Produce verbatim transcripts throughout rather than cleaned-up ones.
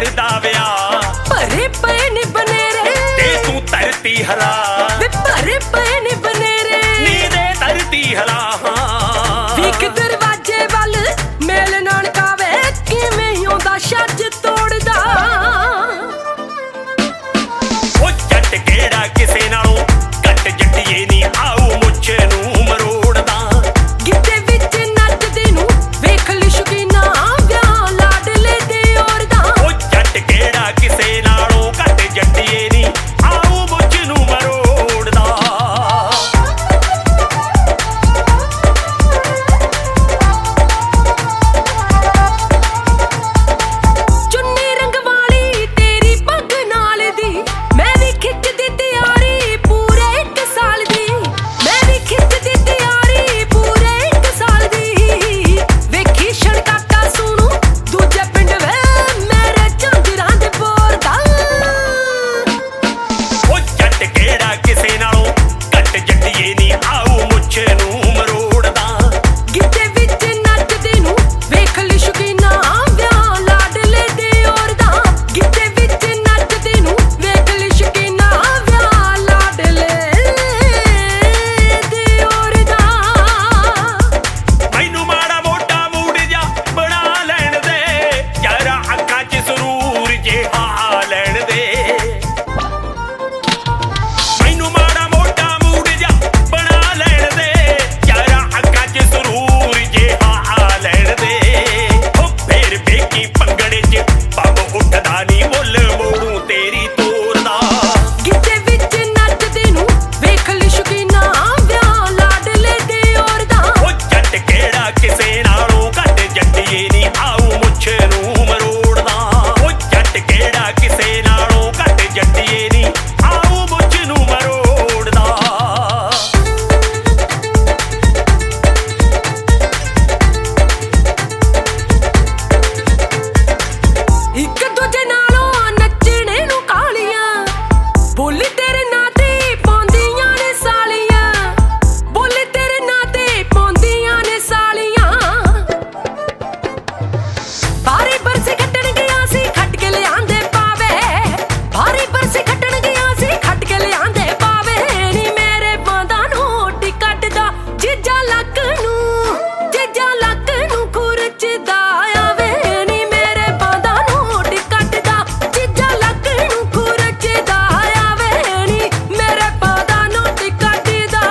करदा विआह भरे पे ने बनेरे ते तू धरती हला वे भरे पे ने बनेरे नी दे धरती हला विक दरवाजे वल मेल नानका वे किवें आउंदा छज तोड़दा ओ जट केड़ा किसे नालों घट जट्टिए नी आऊ मुछ नूं मरोड़दा गिद्दे विच नचदे नूं वेख ली शौकीना विआह लाडले दे औरदा ओ जट केड़ा किसे नालों घट जट्टिए नी आऊ मुछ नूं मरोड़दा चुन्नी रंग वाली तेरी पग नाल दी मैं भी खिचदी तैयारी पूरे एक साल दी मैं भी खिचदी तैयारी पूरे एक साल दी वेखी छड़काका सुनू दूजे पिंड वे मेरे झांजरां दे बोर दा ओ जट केड़ा किसे नालों घट जट्टिए नी आऊ मुछ नूं मरोड़दा गिद्दे विच नचदे नूं वेख ली शौकीना विआह लाडले दे औरदा गिद्दे विच नचदे नूं वेख ली शौकीना विआह लाडले दे औरदा मैनू माड़ा मोटा मूड जा बना लैण दे यारा अखां च सुरूर जिहा लैण दे मैनू माड़ा मोटा मूड जा बना लैण दे यारा अखां च सुरूर जिहा लैण दे ओ फेर बेकी पंगड़े च पब उठदा नी मुੱਲ मोड़ू तेरी तोरदा गिद्दे विच नचदे नूं वेख ली शौकीना विआह लाडले दे औरदा ओ जट केड़ा किसे नालों घट जट्टिए नी आऊ मुछ नूं मरोड़दा ओ जट केड़ा किसे नालों घट जट्टिए नी आऊ मुछ नूं मरोड़दा ਇੱਕ ਦੂਜੇ ਨਾਲੋਂ ਨੱਚਣੇ ਨੂੰ ਕਾਲੀਆਂ ਬੋਲੀ ਤੇਰੇ ਨਾਂ ਤੇ ਪਾਉਂਦੀਆਂ ਨੇ ਸਾਲੀਆਂ ਬੋਲੀ ਤੇਰੇ ਨਾਂ ਤੇ ਪਾਉਂਦੀਆਂ ਨੇ ਸਾਲੀਆਂ ਬਾਰੀ ਬਰਸੇ ਖੱਟਣ ਗਿਆ ਸੀ ਖੱਟ ਕੇ ਲਿਆਂਦੇ ਪਾਵੇ ਬਾਰੀ ਬਰਸੇ ਖੱਟਣ ਗਿਆ ਸੀ ਖੱਟ ਕੇ ਲਿਆਂਦੇ ਪਾਵੇ ਨੀ ਮੇਰੇ ਬਾਂਦਾ ਨੋਟ ਕੱਟਦਾ ਜੀਜਾ ਲੱਕ ਨੂੰ ਜੀਜਾ ਲੱਕ ਨੂੰ ਖੁਰਚਦਾ ਆਵੇ ਨੀ ਮੇਰੇ ਬਾਂਦਾ ਨੋਟ ਕੱਟਦਾ ਜੀਜਾ ਲੱਕ ਨੂੰ ਖੁਰਚਦਾ ਆਵੇ ਨੀ ਮੇਰੇ ਬਾਂਦਾ ਨੋਟ ਕੱਟਦਾ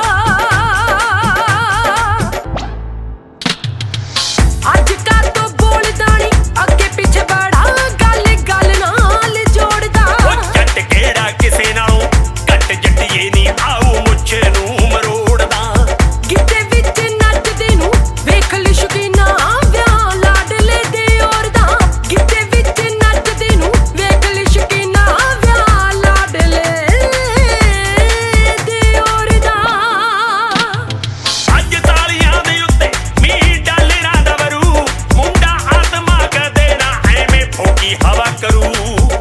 ਅੱਜ ਕੱਲ ਤੋਂ ਬੋਲਦਾ ਨੀ ਅੱਗੇ ਪਿੱਛੇ ਬੜਾ ਗੱਲ ਗੱਲ ਨਾਲ ਜੋੜਦਾ ओ जट केड़ा किसे नालों घट जट्टिए नी आऊ मुछ नूं मरोड़दा गिद्दे विच नचदे नूं वेख ली शौकीना विआह लाडले दे औरदा गिद्दे विच नचदे नूं वेख ली शौकीना विआह लाडले दे औरदा ਅੱਜ ਤਾਲੀਆਂ ਦੇ ਉੱਤੇ ਮੀਂਹ ਡਾਲਰਾਂ ਦਾ ਵਰੂ ਮੁੰਡਾ ਆਤਮਾ ਕਦੇ ਨਾ ਐਵੇਂ ਫੋਕੀ ਹਵਾ ਕਰੂ